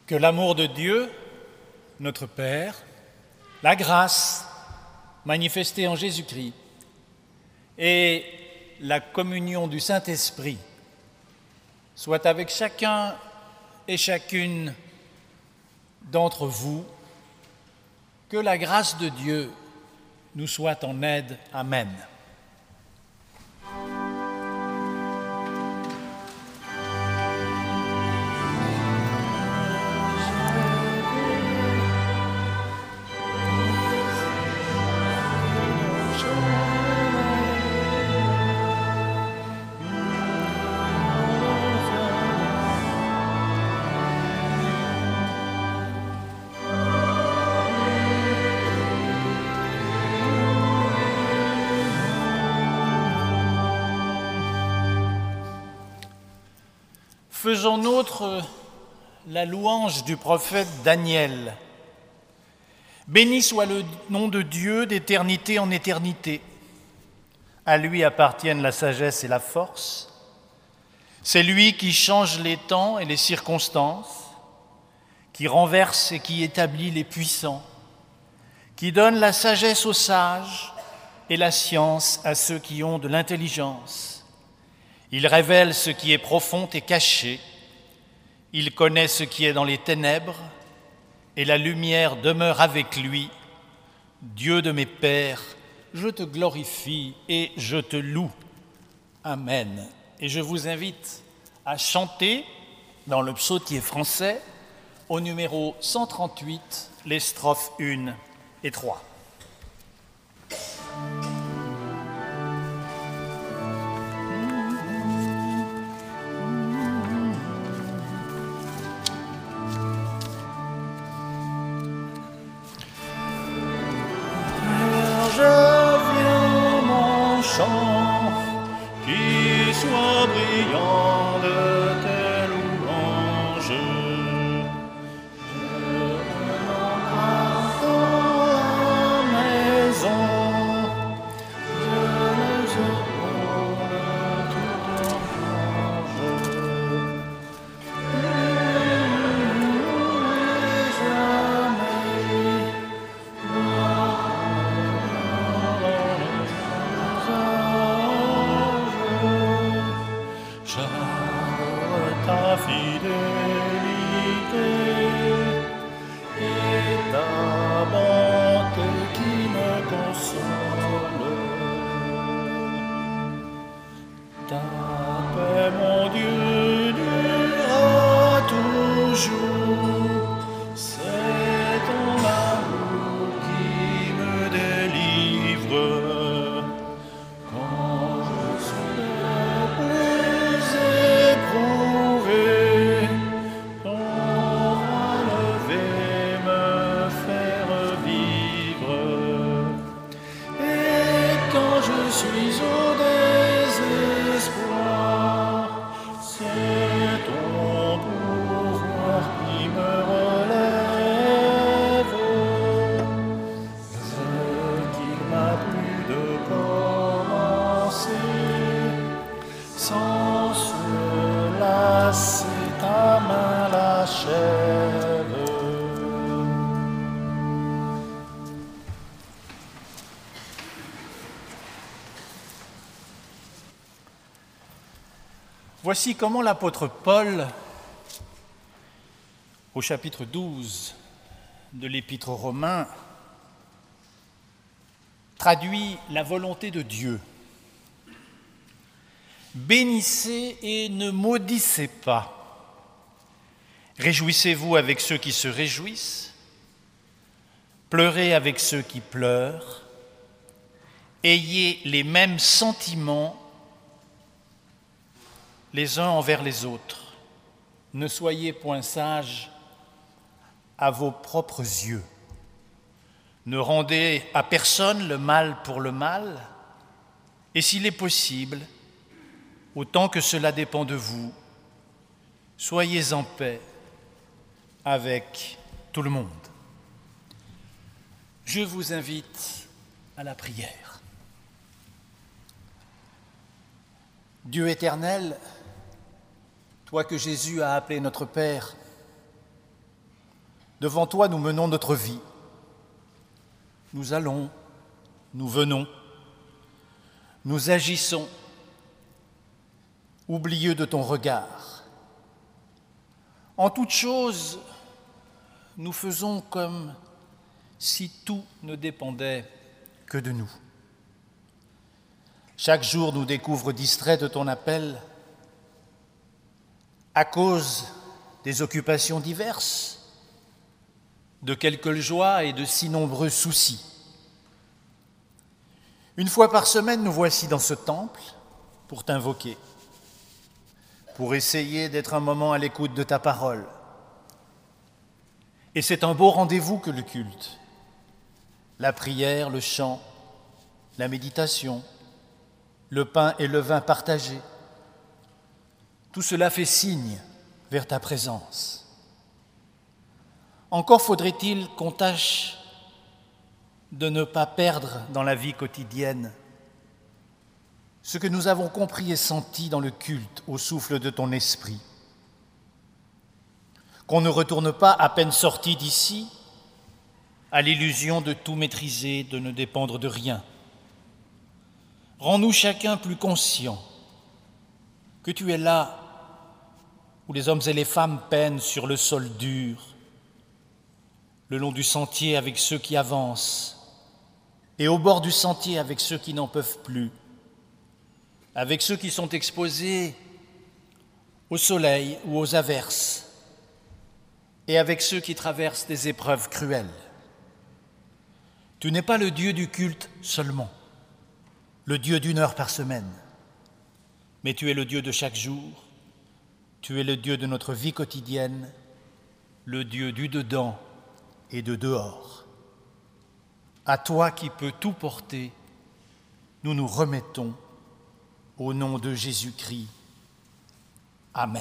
Que l'amour de Dieu, notre Père, la grâce manifestée en Jésus-Christ et la communion du Saint-Esprit soient avec chacun et chacune d'entre vous. Que la grâce de Dieu nous soit en aide. Amen. Faisons nôtre la louange du prophète Daniel. Béni soit le nom de Dieu d'éternité en éternité. À lui appartiennent la sagesse et la force. C'est lui qui change les temps et les circonstances, qui renverse et qui établit les puissants, qui donne la sagesse aux sages et la science à ceux qui ont de l'intelligence. Il révèle ce qui est profond et caché. Il connaît ce qui est dans les ténèbres, et la lumière demeure avec lui. Dieu de mes pères, je te glorifie et je te loue. Amen. Et je vous invite à chanter dans le psautier français au numéro 138, les strophes 1 et 3. Qui soit brillant de tes louanges. Je rentre dans la maison, je ne seconde toute louange. Ta fidélité et ta bonté qui me console. Ta paix, mon Dieu, durera toujours. C'est ton amour qui me délivre. Quand je suis le plus éprouvé, ton relevé me fait revivre. Et quand je suis au désespoir, c'est ton pouvoir qui me relève. Ce qu'il m'a plu de commencer, sans cela, c'est ta main l'achève. Voici comment l'apôtre Paul, au chapitre 12 de l'Épître aux Romains, traduit la volonté de Dieu. Bénissez et ne maudissez pas. Réjouissez-vous avec ceux qui se réjouissent. Pleurez avec ceux qui pleurent. Ayez les mêmes sentiments les uns envers les autres. Ne soyez point sages à vos propres yeux. Ne rendez à personne le mal pour le mal, et s'il est possible, autant que cela dépend de vous, soyez en paix avec tout le monde. Je vous invite à la prière. Dieu éternel, toi que Jésus a appelé notre Père, Devant toi, nous menons notre vie. Nous allons, nous venons, nous agissons, oublieux de ton regard. En toute chose, nous faisons comme si tout ne dépendait que de nous. Chaque jour nous découvre distraits de ton appel à cause des occupations diverses, de quelques joies et de si nombreux soucis. Une fois par semaine, nous voici dans ce temple pour t'invoquer, pour essayer d'être un moment à l'écoute de ta parole. Et c'est un beau rendez-vous que le culte. La prière, le chant, la méditation, le pain et le vin partagés. Tout cela fait signe vers ta présence. Encore faudrait-il qu'on tâche de ne pas perdre dans la vie quotidienne ce que nous avons compris et senti dans le culte au souffle de ton esprit. Qu'on ne retourne pas à peine sorti d'ici à l'illusion de tout maîtriser, de ne dépendre de rien. Rends-nous chacun plus conscient que tu es là où les hommes et les femmes peinent sur le sol dur, le long du sentier avec ceux qui avancent, et au bord du sentier avec ceux qui n'en peuvent plus, avec ceux qui sont exposés au soleil ou aux averses, et avec ceux qui traversent des épreuves cruelles. Tu n'es pas le Dieu du culte seulement, le Dieu d'1 heure par semaine, mais tu es le Dieu de chaque jour, tu es le Dieu de notre vie quotidienne, le Dieu du dedans et de dehors. À toi qui peux tout porter, nous nous remettons au nom de Jésus-Christ. Amen.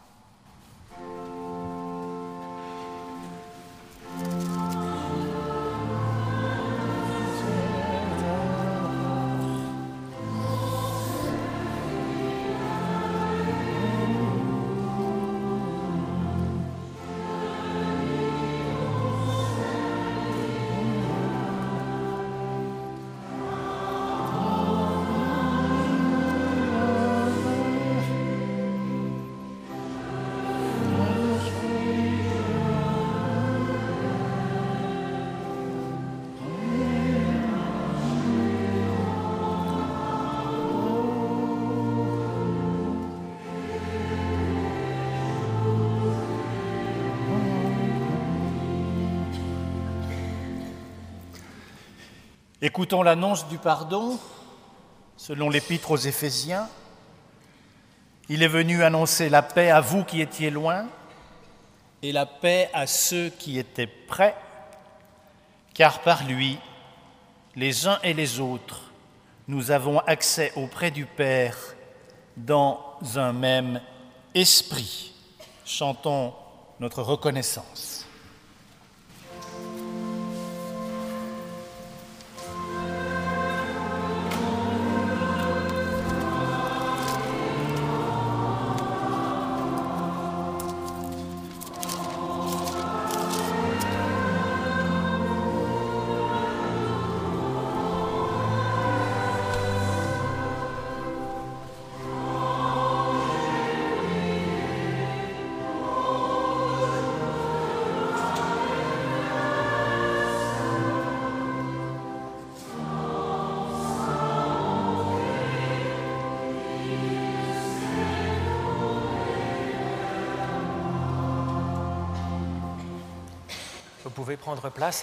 Écoutons l'annonce du pardon, selon l'Épître aux Éphésiens. Il est venu annoncer la paix à vous qui étiez loin et la paix à ceux qui étaient près, car par lui, les uns et les autres, nous avons accès auprès du Père dans un même esprit. Chantons notre reconnaissance. Vous pouvez prendre place.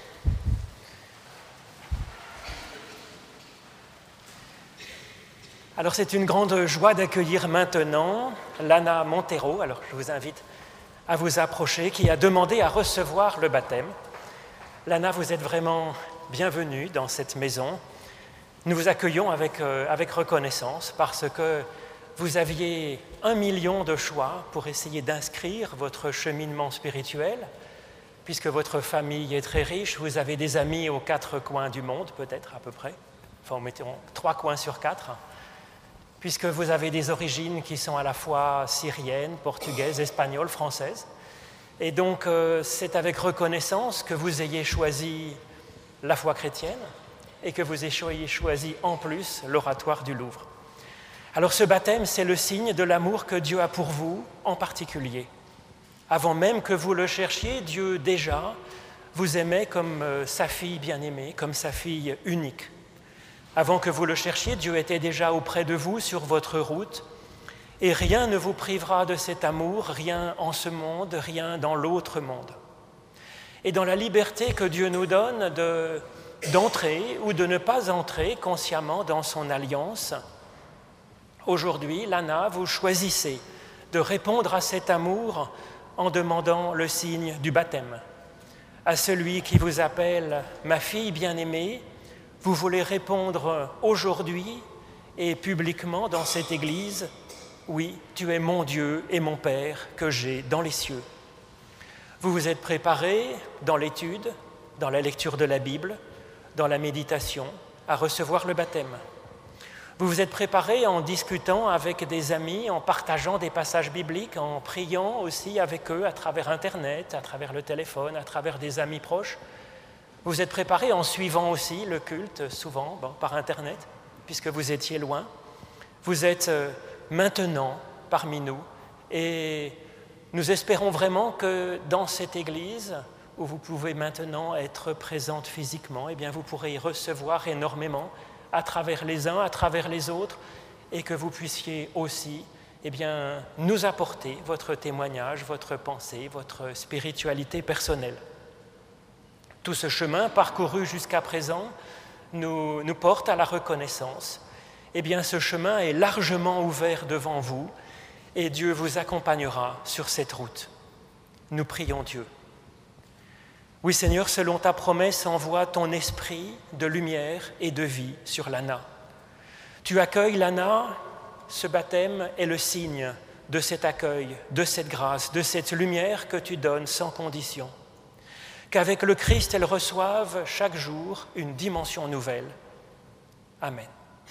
Alors c'est une grande joie d'accueillir maintenant Lana Montero, alors je vous invite à vous approcher, qui a demandé à recevoir le baptême. Lana, vous êtes vraiment bienvenue dans cette maison. Nous vous accueillons avec reconnaissance parce que vous aviez 1 million de choix pour essayer d'inscrire votre cheminement spirituel. Puisque votre famille est très riche, vous avez des amis aux 4 coins du monde, peut-être à peu près, enfin mettons 3 coins sur 4, puisque vous avez des origines qui sont à la fois syriennes, portugaises, espagnoles, françaises, Et donc, c'est avec reconnaissance que vous ayez choisi la foi chrétienne et que vous ayez choisi en plus l'oratoire du Louvre. Alors ce baptême, c'est le signe de l'amour que Dieu a pour vous en particulier. Avant même que vous le cherchiez, Dieu déjà vous aimait comme sa fille bien-aimée, comme sa fille unique. Avant que vous le cherchiez, Dieu était déjà auprès de vous sur votre route, et rien ne vous privera de cet amour, rien en ce monde, rien dans l'autre monde. Et dans la liberté que Dieu nous donne d'entrer ou de ne pas entrer consciemment dans son alliance, aujourd'hui, Lana, vous choisissez de répondre à cet amour en demandant le signe du baptême. À celui qui vous appelle « ma fille bien-aimée », vous voulez répondre aujourd'hui et publiquement dans cette église « oui, tu es mon Dieu et mon Père que j'ai dans les cieux ». Vous vous êtes préparé dans l'étude, dans la lecture de la Bible, dans la méditation, à recevoir le baptême. Vous vous êtes préparé en discutant avec des amis, en partageant des passages bibliques, en priant aussi avec eux à travers Internet, à travers le téléphone, à travers des amis proches. Vous vous êtes préparé en suivant aussi le culte, souvent par Internet, puisque vous étiez loin. Vous êtes maintenant parmi nous et nous espérons vraiment que dans cette église, où vous pouvez maintenant être présente physiquement, eh bien vous pourrez y recevoir énormément à travers les uns, à travers les autres, et que vous puissiez aussi nous apporter votre témoignage, votre pensée, votre spiritualité personnelle. Tout ce chemin parcouru jusqu'à présent nous porte à la reconnaissance. Eh bien, ce chemin est largement ouvert devant vous, et Dieu vous accompagnera sur cette route. Nous prions Dieu. Oui Seigneur, selon ta promesse, envoie ton esprit de lumière et de vie sur Lana. Tu accueilles Lana, ce baptême est le signe de cet accueil, de cette grâce, de cette lumière que tu donnes sans condition. Qu'avec le Christ, elle reçoive chaque jour une dimension nouvelle. Amen.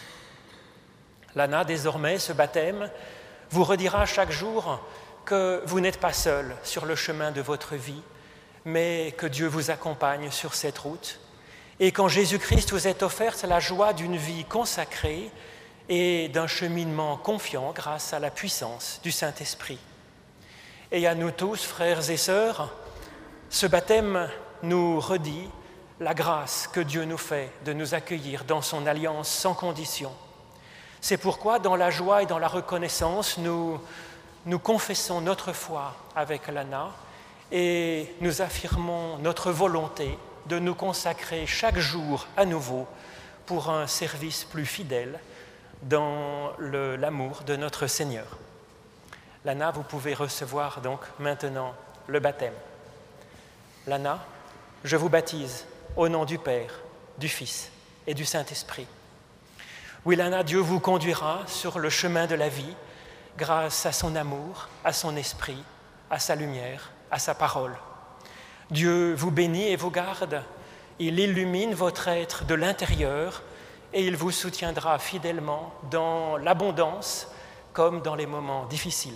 Lana, désormais, ce baptême vous redira chaque jour que vous n'êtes pas seul sur le chemin de votre vie, mais que Dieu vous accompagne sur cette route et qu'en Jésus-Christ vous est offerte la joie d'une vie consacrée et d'un cheminement confiant grâce à la puissance du Saint-Esprit. Et à nous tous, frères et sœurs, ce baptême nous redit la grâce que Dieu nous fait de nous accueillir dans son alliance sans condition. C'est pourquoi, dans la joie et dans la reconnaissance, nous confessons notre foi avec Lana et nous affirmons notre volonté de nous consacrer chaque jour à nouveau pour un service plus fidèle dans l'amour de notre Seigneur. Lana, vous pouvez recevoir donc maintenant le baptême. Lana, je vous baptise au nom du Père, du Fils et du Saint-Esprit. Oui, Lana, Dieu vous conduira sur le chemin de la vie grâce à son amour, à son esprit, à sa lumière, à sa parole. Dieu vous bénit et vous garde. Il illumine votre être de l'intérieur et il vous soutiendra fidèlement dans l'abondance comme dans les moments difficiles.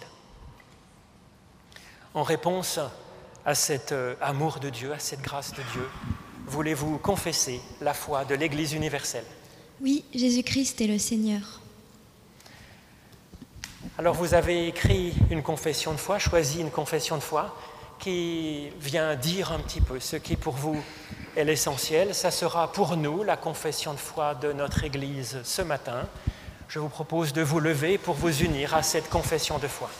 En réponse à cet amour de Dieu, à cette grâce de Dieu, voulez-vous confesser la foi de l'Église universelle ? Oui, Jésus-Christ est le Seigneur. Alors vous avez écrit une confession de foi, choisi une confession de foi qui vient dire un petit peu ce qui pour vous est l'essentiel. Ça sera pour nous la confession de foi de notre Église ce matin. Je vous propose de vous lever pour vous unir à cette confession de foi.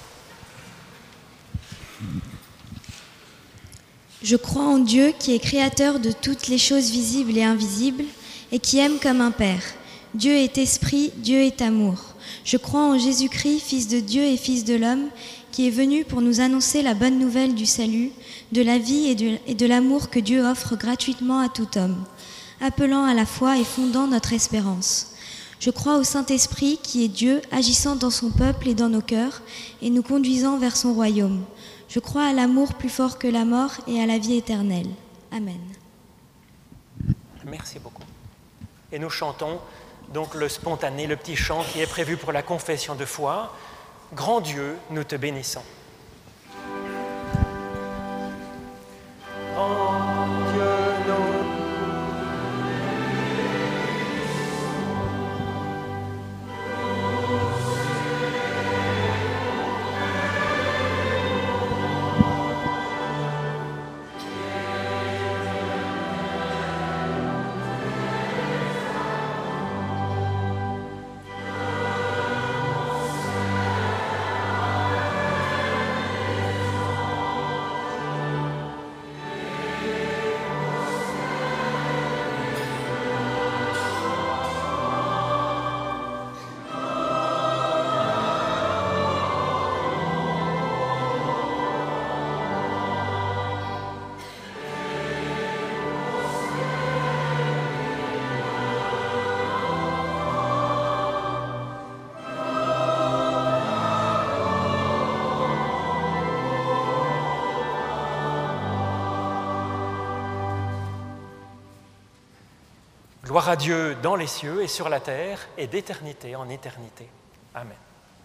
Je crois en Dieu qui est créateur de toutes les choses visibles et invisibles et qui aime comme un Père. Dieu est esprit, Dieu est amour. Je crois en Jésus-Christ, Fils de Dieu et Fils de l'homme, qui est venu pour nous annoncer la bonne nouvelle du salut, de la vie et de l'amour que Dieu offre gratuitement à tout homme, appelant à la foi et fondant notre espérance. Je crois au Saint-Esprit qui est Dieu, agissant dans son peuple et dans nos cœurs, et nous conduisant vers son royaume. Je crois à l'amour plus fort que la mort et à la vie éternelle. Amen. Merci beaucoup. Et nous chantons donc le spontané, le petit chant qui est prévu pour la confession de foi. Grand Dieu, nous te bénissons. Gloire à Dieu dans les cieux et sur la terre et d'éternité en éternité. Amen.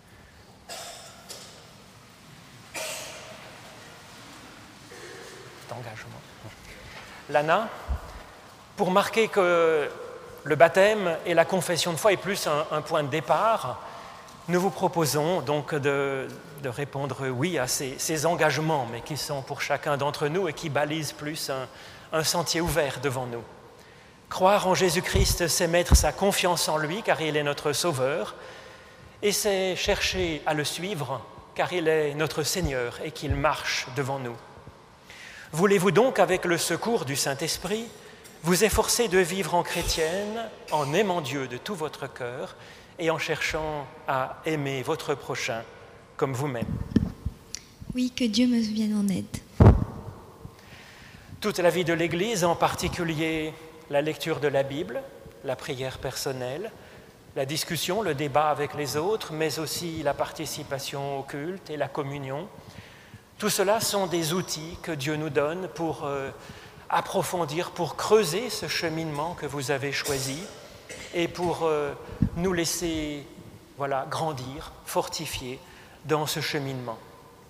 Cet engagement. Lana, pour marquer que le baptême et la confession de foi est plus un point de départ, nous vous proposons donc de répondre oui à ces engagements, mais qui sont pour chacun d'entre nous et qui balisent plus un sentier ouvert devant nous. Croire en Jésus-Christ, c'est mettre sa confiance en lui, car il est notre Sauveur, et c'est chercher à le suivre, car il est notre Seigneur et qu'il marche devant nous. Voulez-vous donc, avec le secours du Saint-Esprit, vous efforcer de vivre en chrétienne, en aimant Dieu de tout votre cœur et en cherchant à aimer votre prochain comme vous-même? Oui, que Dieu me vienne en aide. Toute la vie de l'Église, en particulier la lecture de la Bible, la prière personnelle, la discussion, le débat avec les autres, mais aussi la participation au culte et la communion, tout cela sont des outils que Dieu nous donne pour approfondir, pour creuser ce cheminement que vous avez choisi et pour nous laisser grandir, fortifier dans ce cheminement.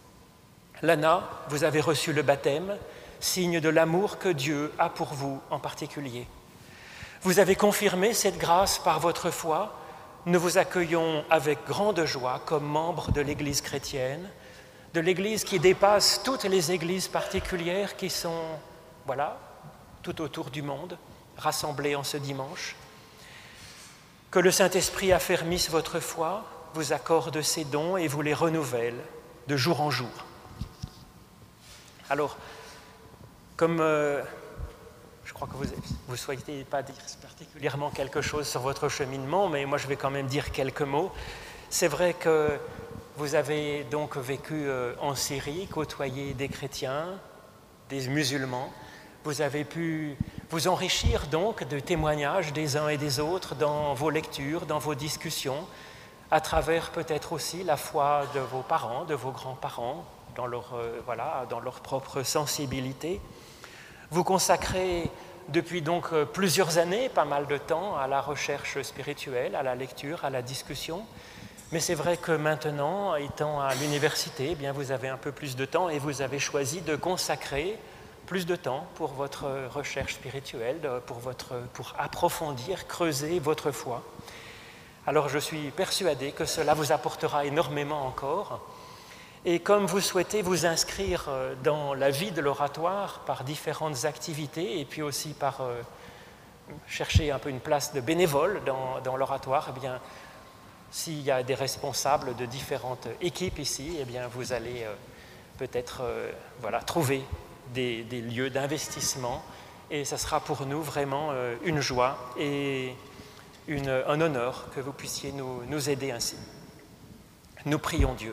Lana, vous avez reçu le baptême, signe de l'amour que Dieu a pour vous en particulier. Vous avez confirmé cette grâce par votre foi. Nous vous accueillons avec grande joie comme membre de l'Église chrétienne, de l'Église qui dépasse toutes les églises particulières qui sont, tout autour du monde, rassemblées en ce dimanche. Que le Saint-Esprit affermisse votre foi, vous accorde ses dons et vous les renouvelle de jour en jour. Alors, comme je crois que vous ne souhaitez pas dire particulièrement quelque chose sur votre cheminement, mais moi je vais quand même dire quelques mots. C'est vrai que vous avez donc vécu en Syrie, côtoyé des chrétiens, des musulmans. Vous avez pu vous enrichir donc de témoignages des uns et des autres dans vos lectures, dans vos discussions, à travers peut-être aussi la foi de vos parents, de vos grands-parents, dans leur propre sensibilité. Vous consacrez depuis donc plusieurs années, pas mal de temps, à la recherche spirituelle, à la lecture, à la discussion. Mais c'est vrai que maintenant, étant à l'université, vous avez un peu plus de temps et vous avez choisi de consacrer plus de temps pour votre recherche spirituelle, pour approfondir, creuser votre foi. Alors je suis persuadé que cela vous apportera énormément encore. Et comme vous souhaitez vous inscrire dans la vie de l'oratoire par différentes activités et puis aussi par chercher un peu une place de bénévole dans l'oratoire, s'il y a des responsables de différentes équipes ici, vous allez peut-être trouver des lieux d'investissement et ça sera pour nous vraiment une joie et un honneur que vous puissiez nous aider ainsi. Nous prions Dieu.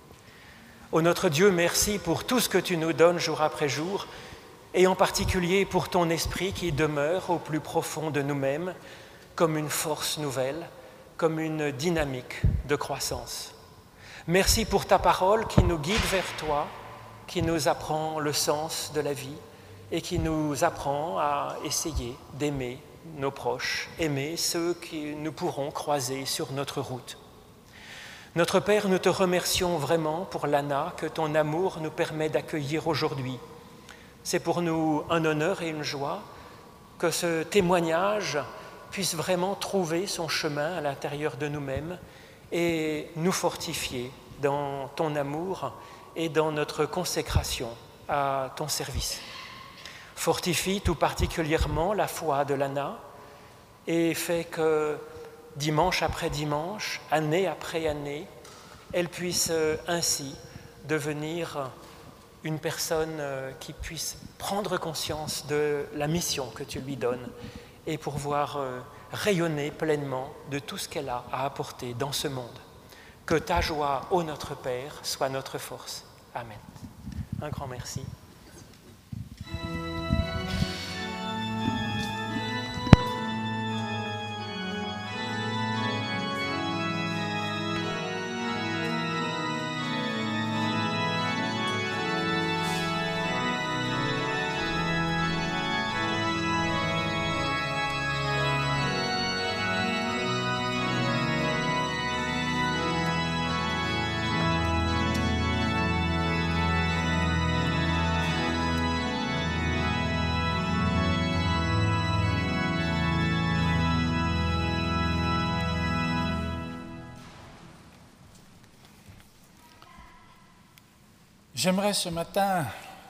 Ô notre Dieu, merci pour tout ce que tu nous donnes jour après jour et en particulier pour ton esprit qui demeure au plus profond de nous-mêmes comme une force nouvelle, comme une dynamique de croissance. Merci pour ta parole qui nous guide vers toi, qui nous apprend le sens de la vie et qui nous apprend à essayer d'aimer nos proches, aimer ceux que nous pourrons croiser sur notre route. Notre Père, nous te remercions vraiment pour Lana que ton amour nous permet d'accueillir aujourd'hui. C'est pour nous un honneur et une joie que ce témoignage puisse vraiment trouver son chemin à l'intérieur de nous-mêmes et nous fortifier dans ton amour et dans notre consécration à ton service. Fortifie tout particulièrement la foi de Lana et fais que dimanche après dimanche, année après année, elle puisse ainsi devenir une personne qui puisse prendre conscience de la mission que tu lui donnes et pouvoir rayonner pleinement de tout ce qu'elle a à apporter dans ce monde. Que ta joie, ô notre Père, soit notre force. Amen. Un grand merci. J'aimerais ce matin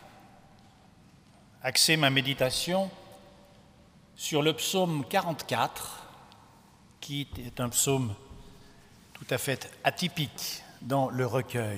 axer ma méditation sur le psaume 44, qui est un psaume tout à fait atypique dans le recueil.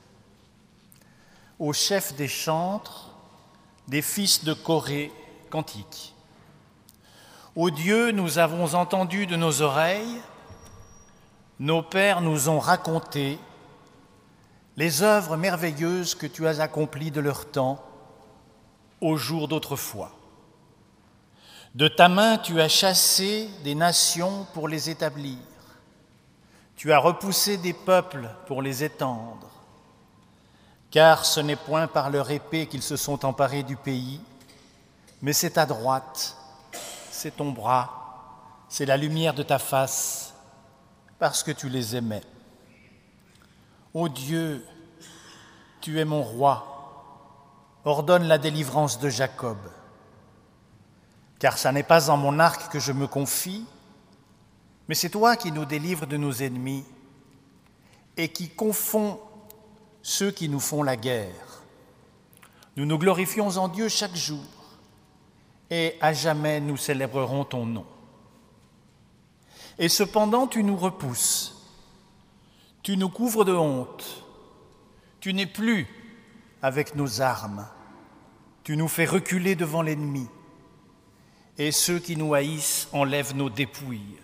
Au chef des chantres, des fils de Corée, cantique. Ô Dieu, nous avons entendu de nos oreilles, nos pères nous ont raconté les œuvres merveilleuses que tu as accomplies de leur temps, au jour d'autrefois. De ta main, tu as chassé des nations pour les établir. Tu as repoussé des peuples pour les étendre. Car ce n'est point par leur épée qu'ils se sont emparés du pays, mais c'est ta droite, c'est ton bras, c'est la lumière de ta face, parce que tu les aimais. Ô Dieu, tu es mon roi, ordonne la délivrance de Jacob. Car ça n'est pas en mon arc que je me confie, mais c'est toi qui nous délivres de nos ennemis et qui confonds ceux qui nous font la guerre. Nous nous glorifions en Dieu chaque jour et à jamais nous célébrerons ton nom. Et cependant tu nous repousses, tu nous couvres de honte, tu n'es plus avec nos armes, tu nous fais reculer devant l'ennemi, et ceux qui nous haïssent enlèvent nos dépouilles.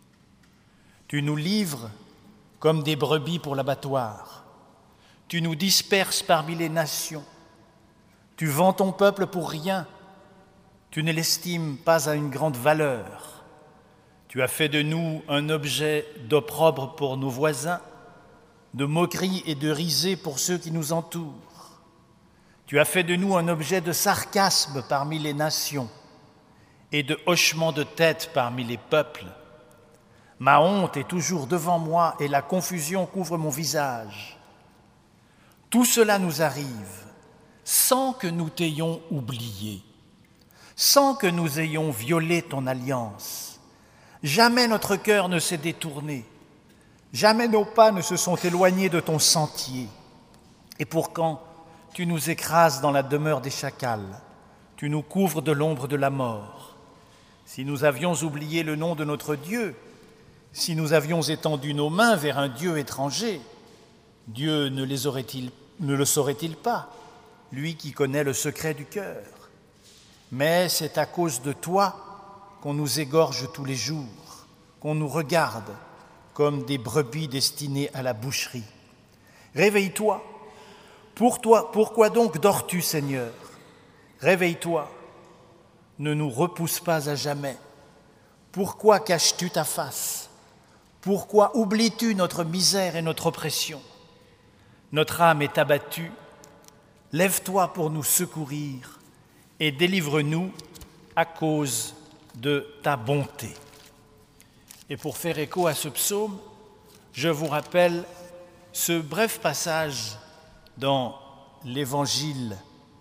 Tu nous livres comme des brebis pour l'abattoir, tu nous disperses parmi les nations, tu vends ton peuple pour rien, tu ne l'estimes pas à une grande valeur, tu as fait de nous un objet d'opprobre pour nos voisins, de moquerie et de risée pour ceux qui nous entourent. Tu as fait de nous un objet de sarcasme parmi les nations et de hochement de tête parmi les peuples. Ma honte est toujours devant moi et la confusion couvre mon visage. Tout cela nous arrive sans que nous t'ayons oublié, sans que nous ayons violé ton alliance. Jamais notre cœur ne s'est détourné, jamais nos pas ne se sont éloignés de ton sentier. Et pour quand tu nous écrases dans la demeure des chacals, tu nous couvres de l'ombre de la mort. Si nous avions oublié le nom de notre Dieu, si nous avions étendu nos mains vers un Dieu étranger, Dieu ne le saurait-il pas, lui qui connaît le secret du cœur? Mais c'est à cause de toi qu'on nous égorge tous les jours, qu'on nous regarde comme des brebis destinées à la boucherie. Réveille-toi. Pourquoi donc dors-tu, Seigneur? Réveille-toi. Ne nous repousse pas à jamais. Pourquoi caches-tu ta face? Pourquoi oublies-tu notre misère et notre oppression? Notre âme est abattue. Lève-toi pour nous secourir et délivre-nous à cause de ta bonté. Et pour faire écho à ce psaume, je vous rappelle ce bref passage dans l'Évangile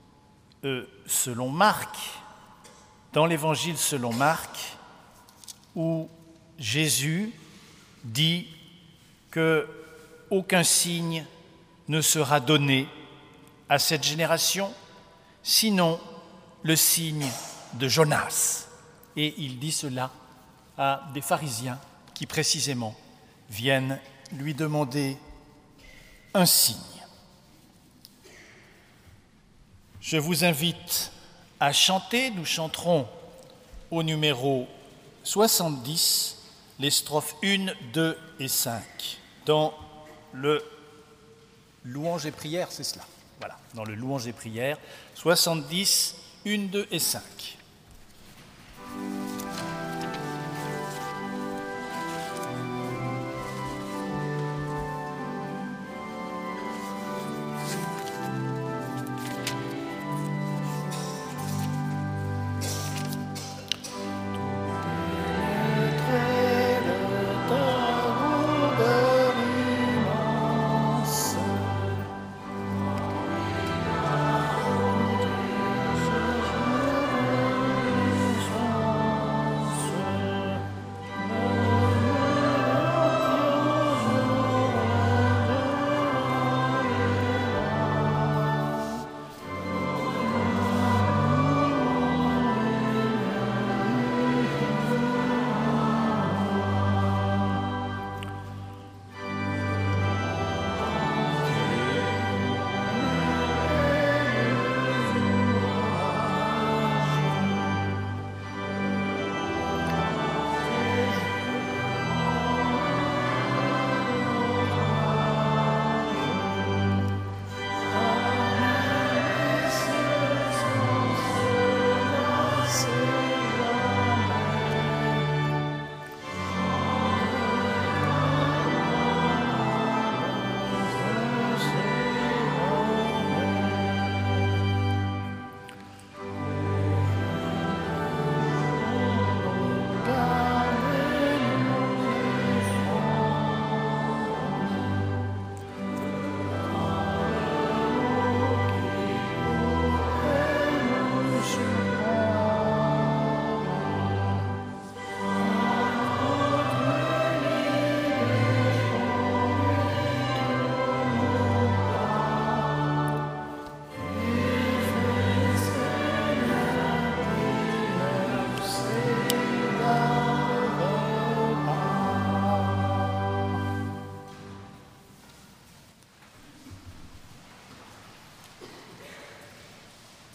selon Marc, où Jésus dit qu'aucun signe ne sera donné à cette génération, sinon le signe de Jonas. Et il dit cela à des pharisiens qui précisément viennent lui demander un signe. Je vous invite à chanter, nous chanterons au numéro 70, les strophes 1, 2 et 5, dans le Louange et prière, c'est cela. Voilà, dans le Louange et prière, 70, 1, 2 et 5. Immense.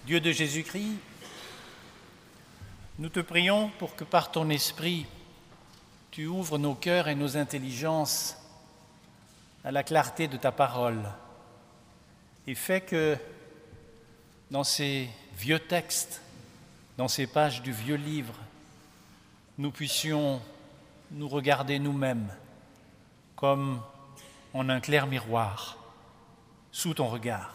Dieu de Jésus-Christ, nous te prions pour que par ton esprit, tu ouvres nos cœurs et nos intelligences à la clarté de ta parole et fais que dans ces vieux textes, dans ces pages du vieux livre, nous puissions nous regarder nous-mêmes comme en un clair miroir, sous ton regard.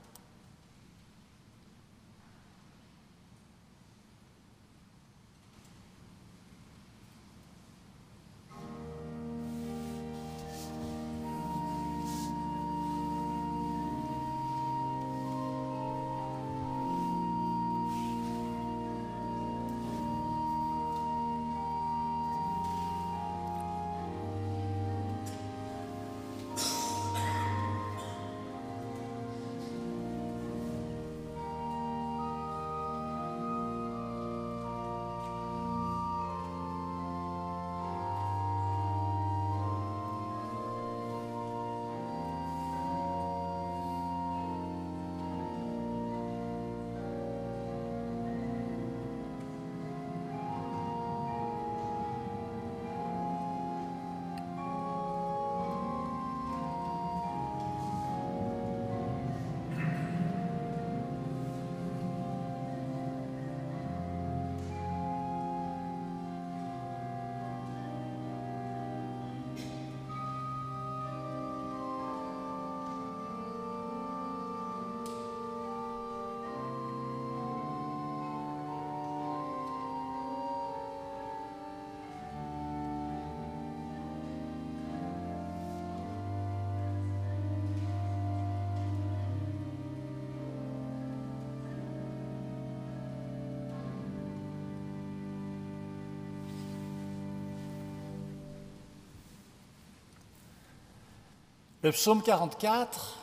Le psaume 44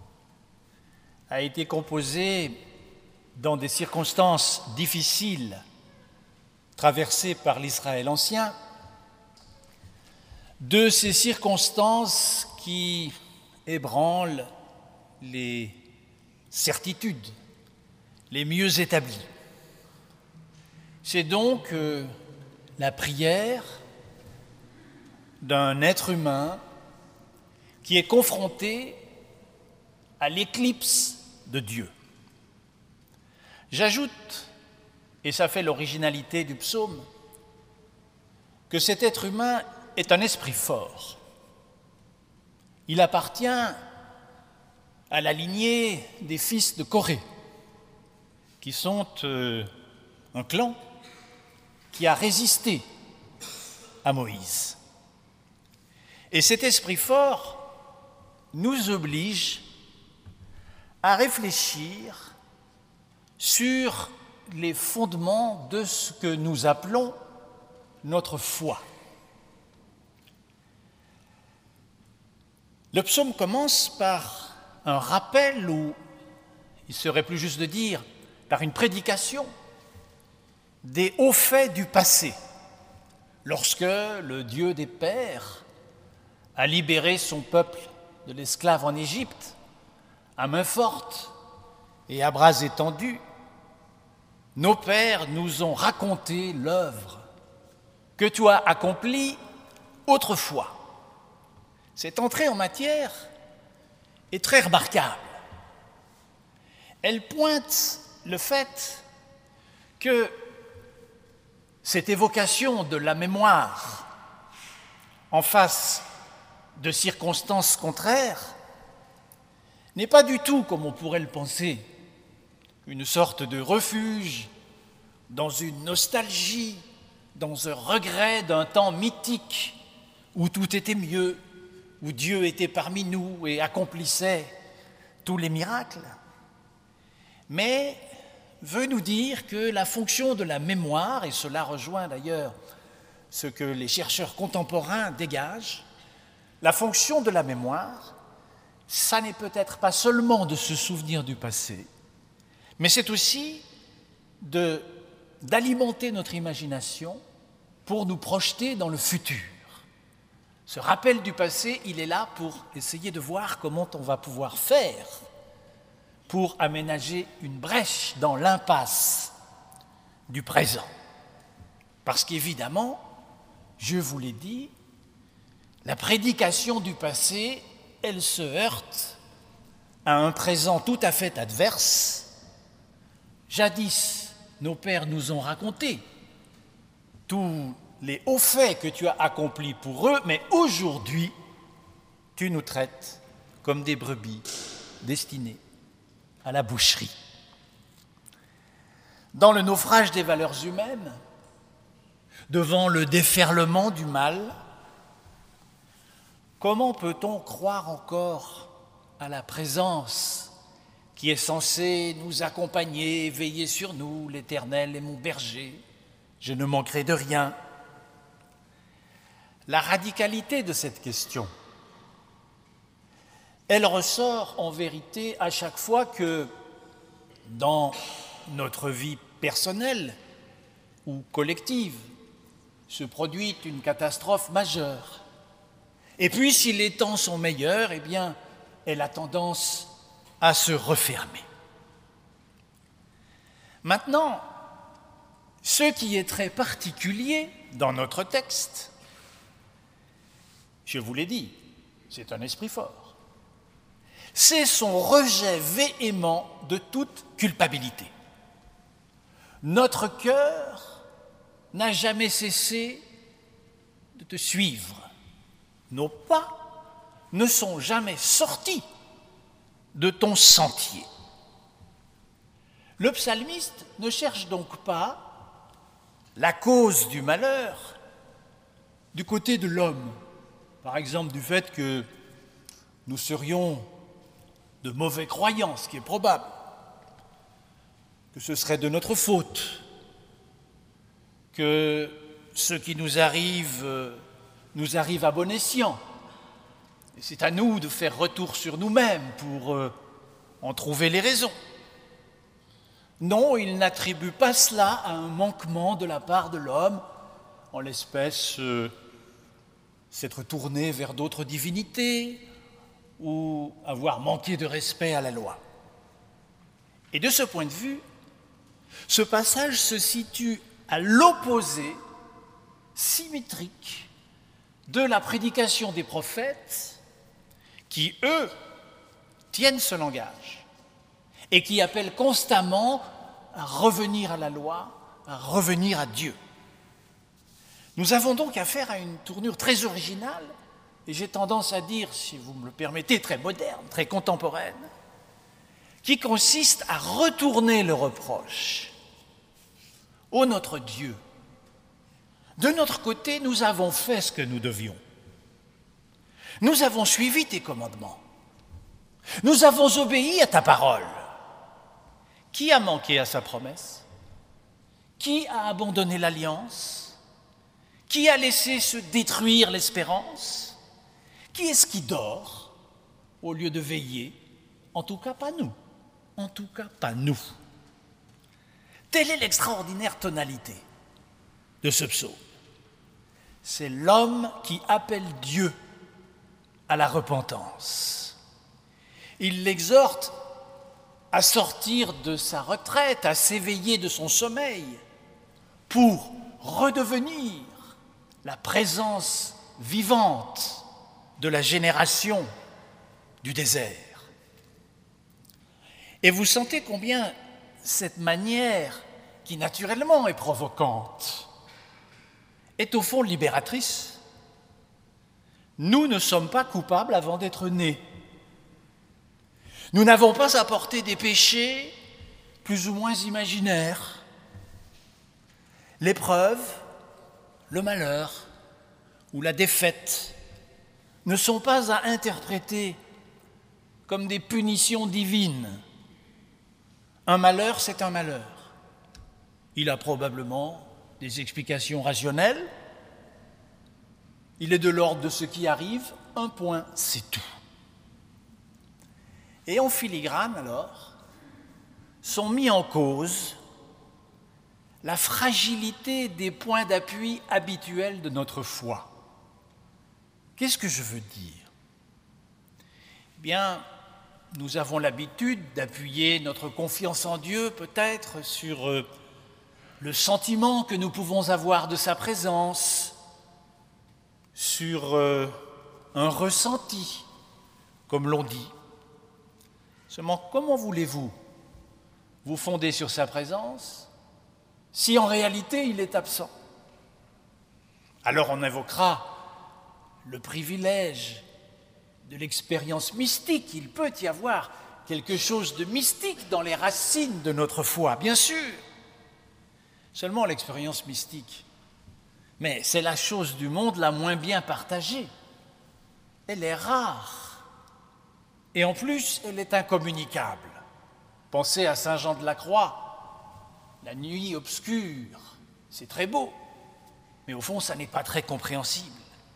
a été composé dans des circonstances difficiles traversées par l'Israël ancien, de ces circonstances qui ébranlent les certitudes les mieux établies. C'est donc la prière d'un être humain qui est confronté à l'éclipse de Dieu. J'ajoute, et ça fait l'originalité du psaume, que cet être humain est un esprit fort. Il appartient à la lignée des fils de Corée, qui sont un clan qui a résisté à Moïse. Et cet esprit fort nous oblige à réfléchir sur les fondements de ce que nous appelons notre foi. Le psaume commence par un rappel, ou il serait plus juste de dire par une prédication des hauts faits du passé, lorsque le Dieu des pères a libéré son peuple de l'esclave en Égypte, à main forte et à bras étendus. Nos pères nous ont raconté l'œuvre que tu as accomplie autrefois. Cette entrée en matière est très remarquable. Elle pointe le fait que cette évocation de la mémoire en face de circonstances contraires n'est pas du tout, comme on pourrait le penser, une sorte de refuge dans une nostalgie, dans un regret d'un temps mythique où tout était mieux, où Dieu était parmi nous et accomplissait tous les miracles, mais veut nous dire que la fonction de la mémoire, et cela rejoint d'ailleurs ce que les chercheurs contemporains dégagent, la fonction de la mémoire, ça n'est peut-être pas seulement de se souvenir du passé, mais c'est aussi d'alimenter notre imagination pour nous projeter dans le futur. Ce rappel du passé, il est là pour essayer de voir comment on va pouvoir faire pour aménager une brèche dans l'impasse du présent. Parce qu'évidemment, je vous l'ai dit, la prédication du passé, elle se heurte à un présent tout à fait adverse. Jadis, nos pères nous ont raconté tous les hauts faits que tu as accomplis pour eux, mais aujourd'hui, tu nous traites comme des brebis destinées à la boucherie. Dans le naufrage des valeurs humaines, devant le déferlement du mal, comment peut-on croire encore à la présence qui est censée nous accompagner, veiller sur nous, l'Éternel est mon berger, je ne manquerai de rien. La radicalité de cette question, elle ressort en vérité à chaque fois que, dans notre vie personnelle ou collective, se produit une catastrophe majeure. Et puis, si les temps sont meilleurs, eh bien, elle a tendance à se refermer. Maintenant, ce qui est très particulier dans notre texte, je vous l'ai dit, c'est un esprit fort. C'est son rejet véhément de toute culpabilité. Notre cœur n'a jamais cessé de te suivre. Nos pas ne sont jamais sortis de ton sentier. Le psalmiste ne cherche donc pas la cause du malheur du côté de l'homme, par exemple du fait que nous serions de mauvais croyants, ce qui est probable, que ce serait de notre faute, que ce qui nous arrive à bon escient. Et c'est à nous de faire retour sur nous-mêmes pour en trouver les raisons. Non, il n'attribue pas cela à un manquement de la part de l'homme, en l'espèce s'être tourné vers d'autres divinités ou avoir manqué de respect à la loi. Et de ce point de vue, ce passage se situe à l'opposé symétrique de la prédication des prophètes qui, eux, tiennent ce langage et qui appellent constamment à revenir à la loi, à revenir à Dieu. Nous avons donc affaire à une tournure très originale et j'ai tendance à dire, si vous me le permettez, très moderne, très contemporaine, qui consiste à retourner le reproche. Ô notre Dieu, de notre côté, nous avons fait ce que nous devions. Nous avons suivi tes commandements. Nous avons obéi à ta parole. Qui a manqué à sa promesse? Qui a abandonné l'alliance? Qui a laissé se détruire l'espérance? Qui est-ce qui dort au lieu de veiller? En tout cas, pas nous. En tout cas, pas nous. Telle est l'extraordinaire tonalité de ce psaume. C'est l'homme qui appelle Dieu à la repentance. Il l'exhorte à sortir de sa retraite, à s'éveiller de son sommeil pour redevenir la présence vivante de la génération du désert. Et vous sentez combien cette manière, qui naturellement est provocante, est au fond libératrice. Nous ne sommes pas coupables avant d'être nés. Nous n'avons pas apporté des péchés plus ou moins imaginaires. L'épreuve, le malheur ou la défaite ne sont pas à interpréter comme des punitions divines. Un malheur, c'est un malheur. Il a probablement des explications rationnelles. Il est de l'ordre de ce qui arrive, un point, c'est tout. Et en filigrane, alors, sont mis en cause la fragilité des points d'appui habituels de notre foi. Qu'est-ce que je veux dire? Eh bien, nous avons l'habitude d'appuyer notre confiance en Dieu peut-être sur le sentiment que nous pouvons avoir de sa présence, sur un ressenti, comme l'on dit. Seulement, comment voulez-vous vous fonder sur sa présence si en réalité il est absent? Alors on invoquera le privilège de l'expérience mystique. Il peut y avoir quelque chose de mystique dans les racines de notre foi, bien sûr. Seulement l'expérience mystique, mais c'est la chose du monde la moins bien partagée. Elle est rare et en plus elle est incommunicable. Pensez à Saint Jean de la Croix, la nuit obscure, c'est très beau, mais au fond ça n'est pas très compréhensible.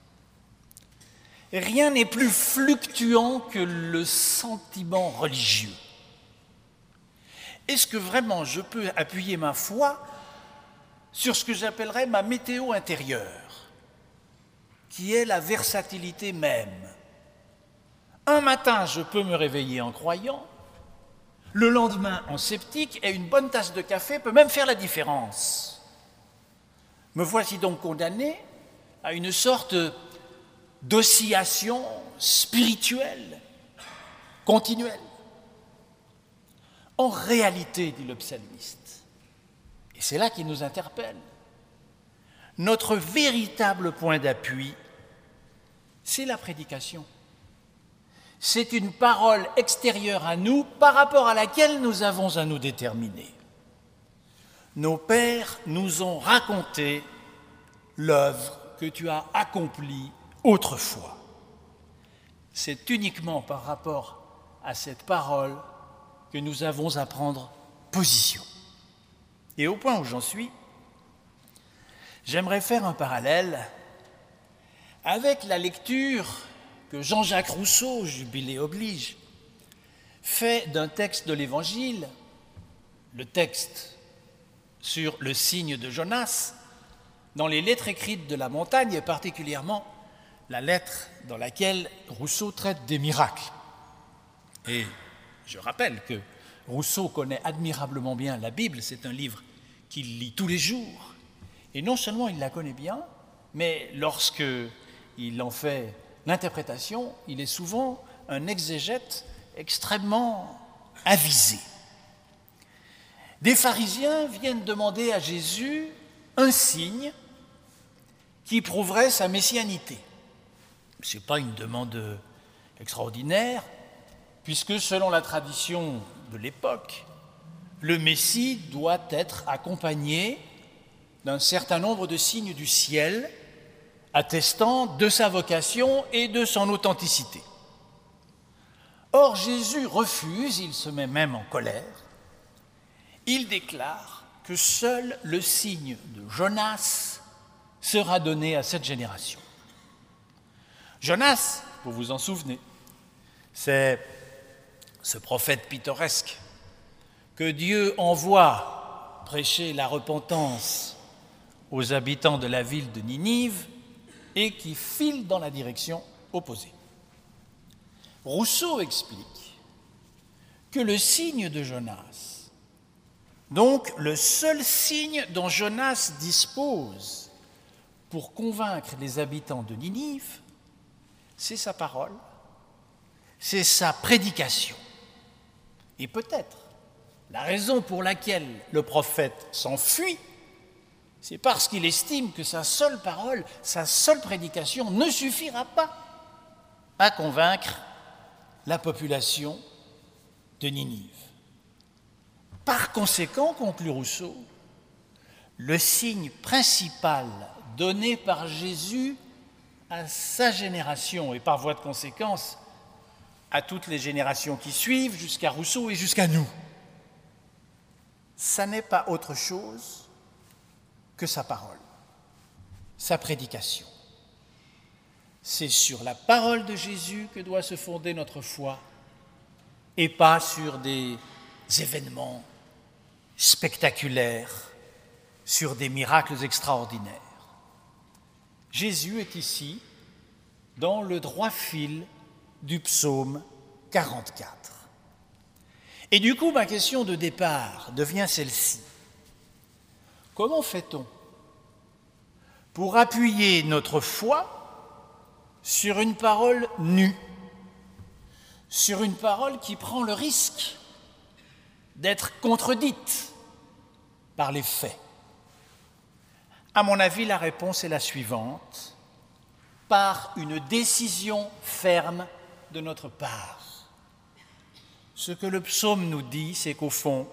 Et rien n'est plus fluctuant que le sentiment religieux. Est-ce que vraiment je peux appuyer ma foi sur ce que j'appellerais ma météo intérieure, qui est la versatilité même? Un matin, je peux me réveiller en croyant, le lendemain en sceptique, et une bonne tasse de café peut même faire la différence. Me voici donc condamné à une sorte d'oscillation spirituelle, continuelle. En réalité, dit le psalmiste, et c'est là qu'il nous interpelle, notre véritable point d'appui, c'est la prédication. C'est une parole extérieure à nous par rapport à laquelle nous avons à nous déterminer. Nos pères nous ont raconté l'œuvre que tu as accomplie autrefois. C'est uniquement par rapport à cette parole que nous avons à prendre position. Et au point où j'en suis, j'aimerais faire un parallèle avec la lecture que Jean-Jacques Rousseau, jubilé oblige, fait d'un texte de l'Évangile, le texte sur le signe de Jonas, dans les lettres écrites de la montagne, et particulièrement la lettre dans laquelle Rousseau traite des miracles. Et je rappelle que Rousseau connaît admirablement bien la Bible, c'est un livre qu'il lit tous les jours. Et non seulement il la connaît bien, mais lorsqu'il en fait l'interprétation, il est souvent un exégète extrêmement avisé. Des pharisiens viennent demander à Jésus un signe qui prouverait sa messianité. Ce n'est pas une demande extraordinaire, puisque selon la tradition de l'époque, le Messie doit être accompagné d'un certain nombre de signes du ciel attestant de sa vocation et de son authenticité. Or, Jésus refuse, il se met même en colère, il déclare que seul le signe de Jonas sera donné à cette génération. Jonas, vous vous en souvenez, c'est ce prophète pittoresque que Dieu envoie prêcher la repentance aux habitants de la ville de Ninive et qui file dans la direction opposée. Rousseau explique que le signe de Jonas, donc le seul signe dont Jonas dispose pour convaincre les habitants de Ninive, c'est sa parole, c'est sa prédication. Et peut-être la raison pour laquelle le prophète s'enfuit, c'est parce qu'il estime que sa seule parole, sa seule prédication ne suffira pas à convaincre la population de Ninive. Par conséquent, conclut Rousseau, le signe principal donné par Jésus à sa génération et par voie de conséquence à toutes les générations qui suivent, jusqu'à Rousseau et jusqu'à nous, ça n'est pas autre chose que sa parole, sa prédication. C'est sur la parole de Jésus que doit se fonder notre foi et pas sur des événements spectaculaires, sur des miracles extraordinaires. Jésus est ici dans le droit fil du psaume 44. Et du coup, ma question de départ devient celle-ci. Comment fait-on pour appuyer notre foi sur une parole nue, sur une parole qui prend le risque d'être contredite par les faits? À mon avis, la réponse est la suivante: par une décision ferme de notre part. Ce que le psaume nous dit, c'est qu'au fond,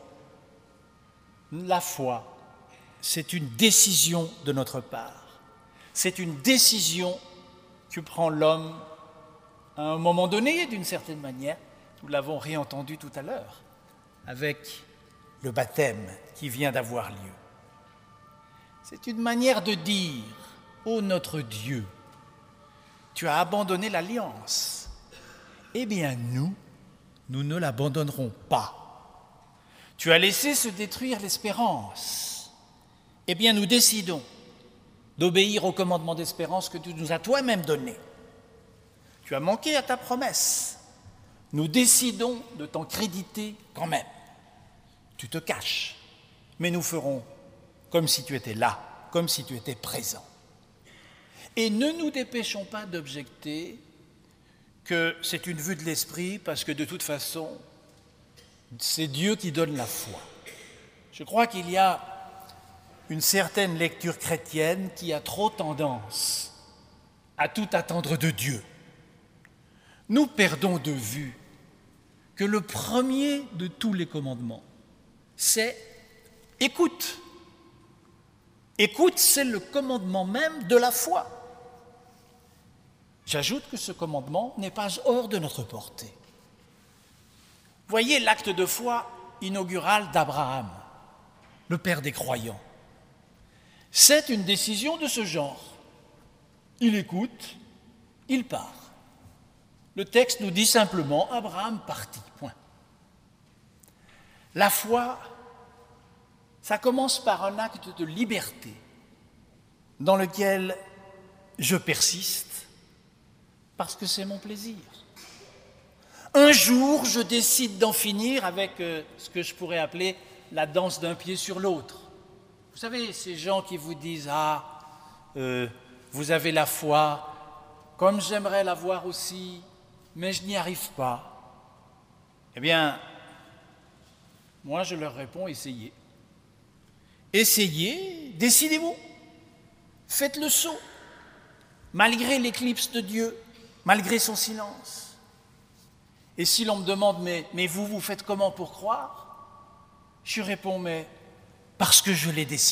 la foi, c'est une décision de notre part. C'est une décision que prend l'homme à un moment donné, d'une certaine manière. Nous l'avons réentendu tout à l'heure, avec le baptême qui vient d'avoir lieu. C'est une manière de dire: ô notre Dieu, tu as abandonné l'alliance. Eh bien nous ne l'abandonnerons pas. Tu as laissé se détruire l'espérance. Eh bien nous décidons d'obéir au commandement d'espérance que tu nous as toi-même donné. Tu as manqué à ta promesse. Nous décidons de t'en créditer quand même. Tu te caches, mais nous ferons comme si tu étais là, comme si tu étais présent. Et ne nous dépêchons pas d'objecter que c'est une vue de l'esprit, parce que de toute façon, c'est Dieu qui donne la foi. Je crois qu'il y a une certaine lecture chrétienne qui a trop tendance à tout attendre de Dieu. Nous perdons de vue que le premier de tous les commandements, c'est « écoute ». Écoute, c'est le commandement même de la foi. J'ajoute que ce commandement n'est pas hors de notre portée. Voyez l'acte de foi inaugural d'Abraham, le père des croyants. C'est une décision de ce genre. Il écoute, il part. Le texte nous dit simplement « Abraham partit », point. La foi, ça commence par un acte de liberté dans lequel je persiste parce que c'est mon plaisir. Un jour, je décide d'en finir avec ce que je pourrais appeler la danse d'un pied sur l'autre. Vous savez, ces gens qui vous disent « Ah, vous avez la foi, comme j'aimerais l'avoir aussi, mais je n'y arrive pas. » Eh bien, moi je leur réponds « Essayez. Essayez, décidez-vous, faites le saut, malgré l'éclipse de Dieu, malgré son silence. » Et si l'on me demande « Mais vous faites comment pour croire ?» Je réponds « Mais parce que je l'ai décidé. »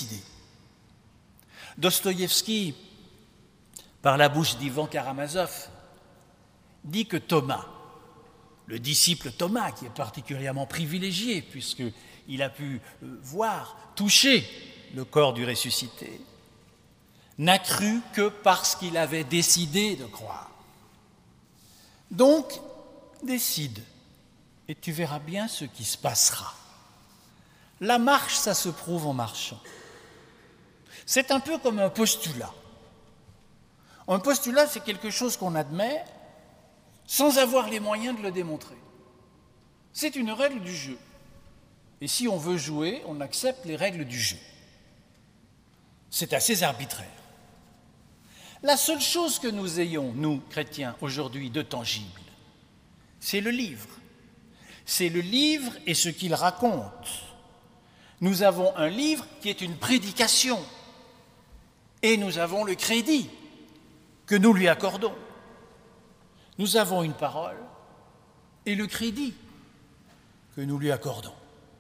Dostoïevski, par la bouche d'Ivan Karamazov, dit que Thomas, le disciple Thomas, qui est particulièrement privilégié puisqu'il a pu voir, toucher le corps du ressuscité, n'a cru que parce qu'il avait décidé de croire. Donc, décide, et tu verras bien ce qui se passera. La marche, ça se prouve en marchant. C'est un peu comme un postulat. Un postulat, c'est quelque chose qu'on admet sans avoir les moyens de le démontrer. C'est une règle du jeu. Et si on veut jouer, on accepte les règles du jeu. C'est assez arbitraire. La seule chose que nous ayons, nous, chrétiens, aujourd'hui, de tangible, c'est le livre. C'est le livre et ce qu'il raconte. Nous avons un livre qui est une prédication. Et nous avons le crédit que nous lui accordons. Nous avons une parole et le crédit que nous lui accordons.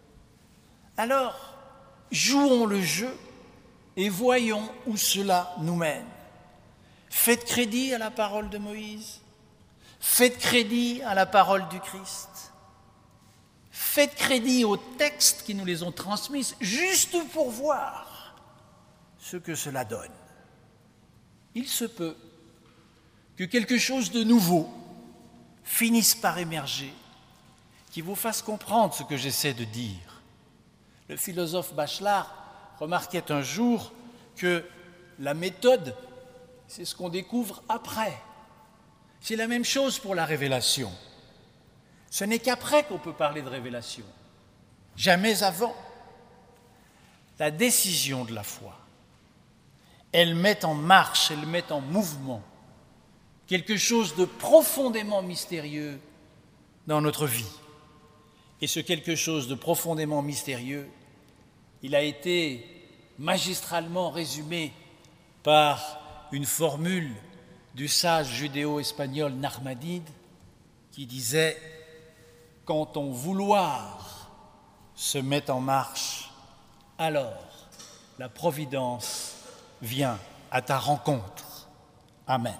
Alors, jouons le jeu et voyons où cela nous mène. Faites crédit à la parole de Moïse, faites crédit à la parole du Christ, faites crédit aux textes qui nous les ont transmises, juste pour voir ce que cela donne. Il se peut que quelque chose de nouveau finisse par émerger, qui vous fasse comprendre ce que j'essaie de dire. Le philosophe Bachelard remarquait un jour que la méthode, c'est ce qu'on découvre après. C'est la même chose pour la révélation. Ce n'est qu'après qu'on peut parler de révélation, jamais avant. La décision de la foi, elle met en marche, elle met en mouvement quelque chose de profondément mystérieux dans notre vie. Et ce quelque chose de profondément mystérieux, il a été magistralement résumé par une formule du sage judéo-espagnol Narmadide qui disait « Quand ton vouloir se met en marche, alors la providence vient à ta rencontre. » Amen.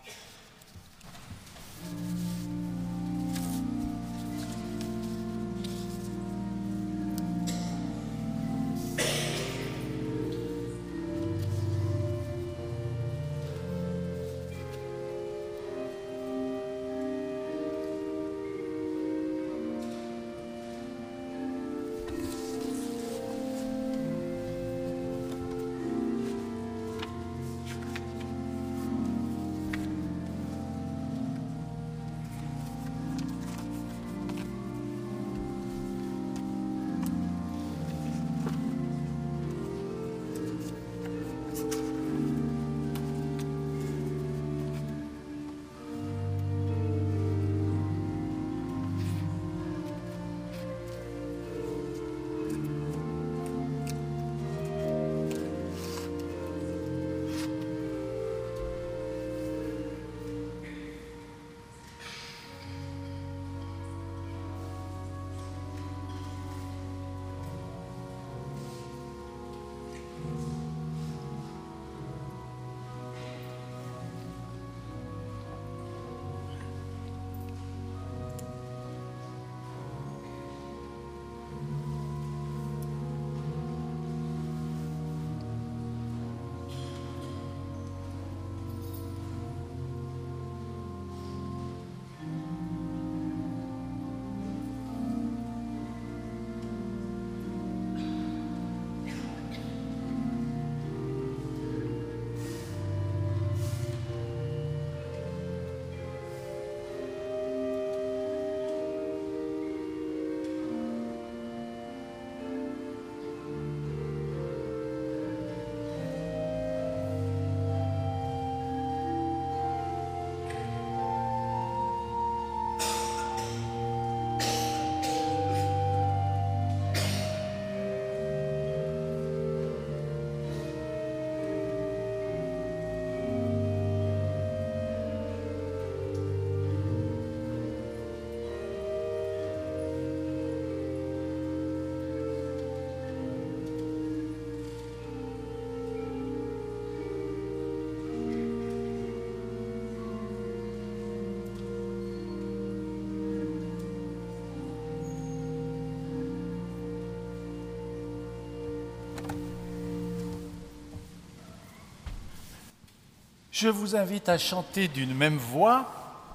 Je vous invite à chanter d'une même voix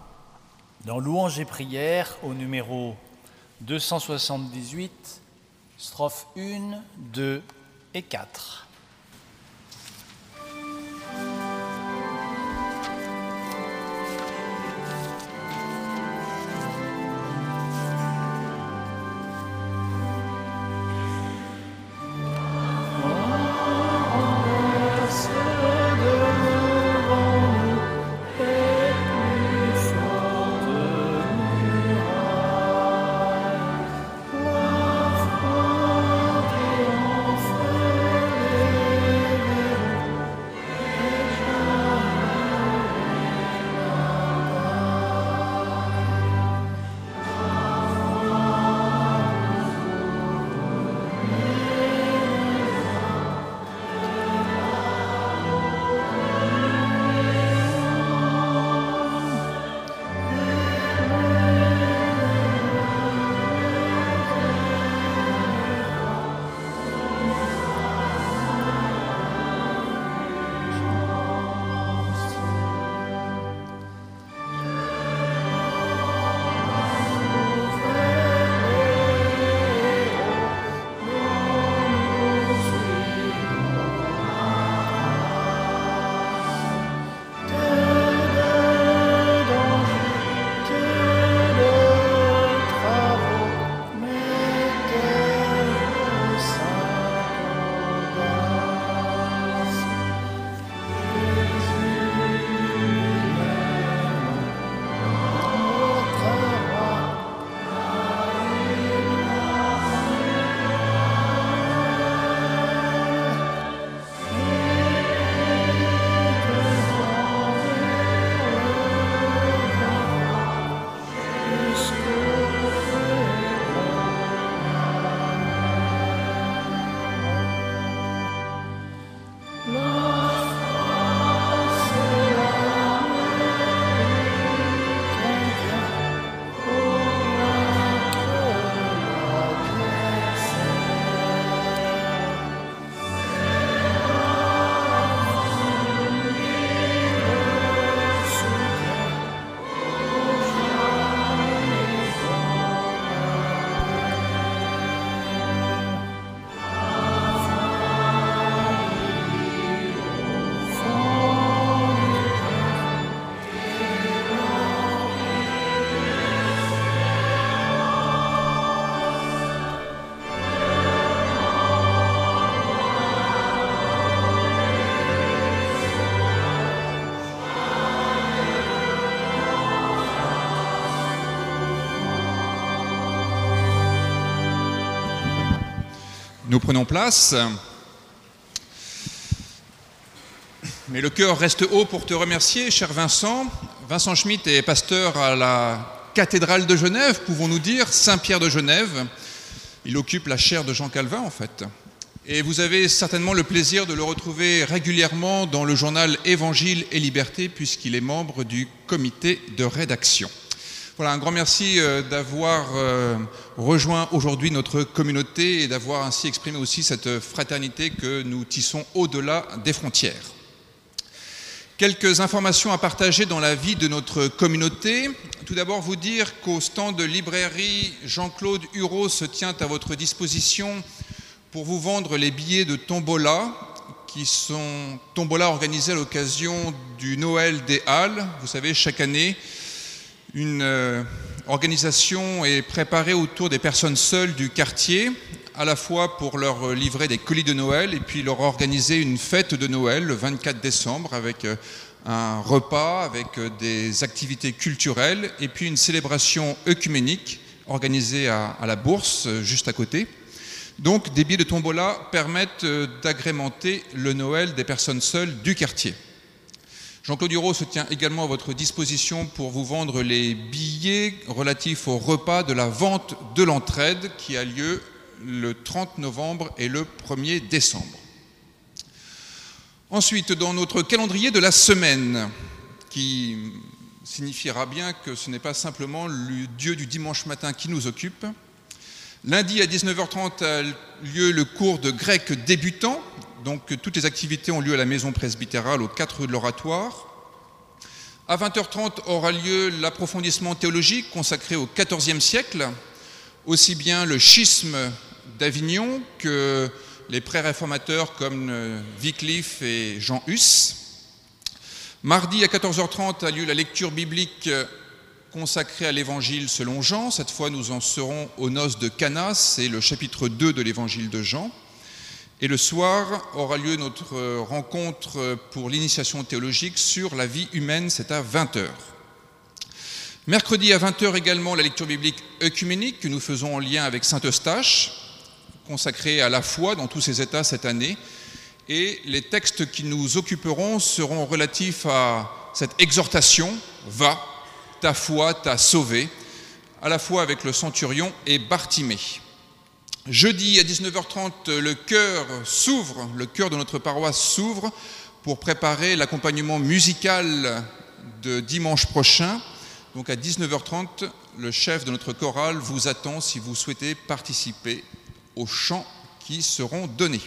dans Louanges et prières au numéro 278, strophes 1, 2 et 4. Thank Nous prenons place. Mais le cœur reste haut pour te remercier, cher Vincent. Vincent Schmitt est pasteur à la cathédrale de Genève, pouvons-nous dire, Saint-Pierre de Genève. Il occupe la chaire de Jean Calvin, en fait. Et vous avez certainement le plaisir de le retrouver régulièrement dans le journal Évangile et Liberté, puisqu'il est membre du comité de rédaction. Voilà, un grand merci d'avoir rejoint aujourd'hui notre communauté et d'avoir ainsi exprimé aussi cette fraternité que nous tissons au-delà des frontières. Quelques informations à partager dans la vie de notre communauté. Tout d'abord, vous dire qu'au stand de librairie Jean-Claude Hureau se tient à votre disposition pour vous vendre les billets de Tombola, qui sont Tombola organisés à l'occasion du Noël des Halles. Vous savez, chaque année, une organisation est préparée autour des personnes seules du quartier, à la fois pour leur livrer des colis de Noël et puis leur organiser une fête de Noël le 24 décembre avec un repas, avec des activités culturelles et puis une célébration œcuménique organisée à la Bourse, juste à côté. Donc, des billets de Tombola permettent d'agrémenter le Noël des personnes seules du quartier. Jean-Claude Hureau se tient également à votre disposition pour vous vendre les billets relatifs au repas de la vente de l'entraide qui a lieu le 30 novembre et le 1er décembre. Ensuite, dans notre calendrier de la semaine, qui signifiera bien que ce n'est pas simplement le Dieu du dimanche matin qui nous occupe, lundi à 19h30 a lieu le cours de grec débutant. Donc toutes les activités ont lieu à la maison presbytérale aux 4 rues de l'Oratoire. À 20h30 aura lieu l'approfondissement théologique consacré au XIVe siècle, aussi bien le schisme d'Avignon que les pré-réformateurs comme Wycliffe et Jean Hus. Mardi à 14h30 a lieu la lecture biblique consacrée à l'évangile selon Jean. Cette fois, nous en serons aux noces de Cana, c'est le chapitre 2 de l'évangile de Jean. Et le soir aura lieu notre rencontre pour l'initiation théologique sur la vie humaine, c'est à 20h. Mercredi à 20h également, la lecture biblique œcuménique que nous faisons en lien avec saint Eustache, consacrée à la foi dans tous ses états cette année. Et les textes qui nous occuperont seront relatifs à cette exhortation « Va, ta foi t'a sauvé », à la fois avec le centurion et Bartimée. Jeudi à 19h30, le chœur de notre paroisse s'ouvre pour préparer l'accompagnement musical de dimanche prochain. Donc à 19h30, le chef de notre chorale vous attend si vous souhaitez participer aux chants qui seront donnés.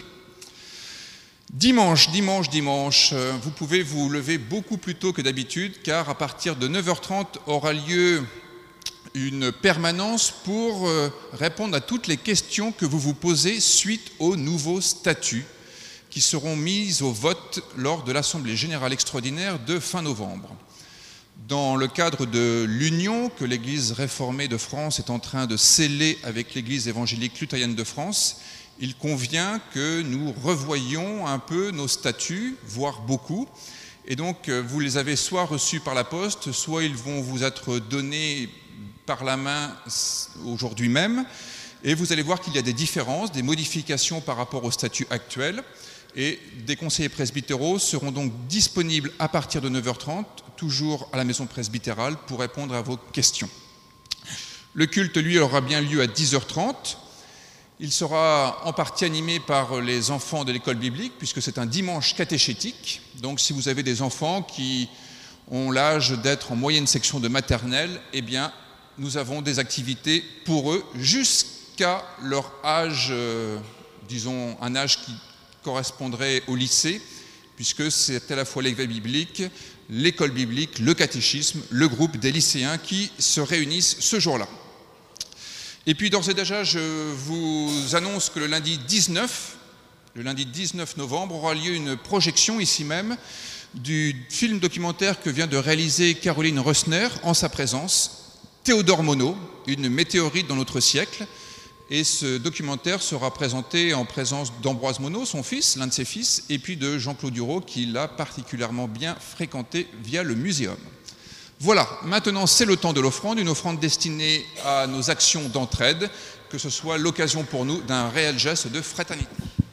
Dimanche, vous pouvez vous lever beaucoup plus tôt que d'habitude car à partir de 9h30 aura lieu une permanence pour répondre à toutes les questions que vous vous posez suite aux nouveaux statuts qui seront mis au vote lors de l'Assemblée générale extraordinaire de fin novembre. Dans le cadre de l'union que l'Église réformée de France est en train de sceller avec l'Église évangélique luthérienne de France, il convient que nous revoyions un peu nos statuts, voire beaucoup. Et donc, vous les avez soit reçus par la poste, soit ils vont vous être donnés par la main aujourd'hui même, et vous allez voir qu'il y a des différences, des modifications par rapport au statut actuel, et des conseillers presbytéraux seront donc disponibles à partir de 9h30, toujours à la maison presbytérale, pour répondre à vos questions. Le culte, lui, aura bien lieu à 10h30. Il sera en partie animé par les enfants de l'école biblique, puisque c'est un dimanche catéchétique. Donc si vous avez des enfants qui ont l'âge d'être en moyenne section de maternelle, eh bien, nous avons des activités pour eux jusqu'à leur âge, disons un âge qui correspondrait au lycée, puisque c'est à la fois l'école biblique, le catéchisme, le groupe des lycéens qui se réunissent ce jour-là. Et puis d'ores et déjà, je vous annonce que le lundi 19 novembre aura lieu une projection ici même du film documentaire que vient de réaliser Caroline Rössner en sa présence, Théodore Monod, une météorite dans notre siècle. Et ce documentaire sera présenté en présence d'Ambroise Monod, son fils, l'un de ses fils, et puis de Jean-Claude Hureau, qui l'a particulièrement bien fréquenté via le muséum. Voilà, maintenant c'est le temps de l'offrande, une offrande destinée à nos actions d'entraide, que ce soit l'occasion pour nous d'un réel geste de fraternité.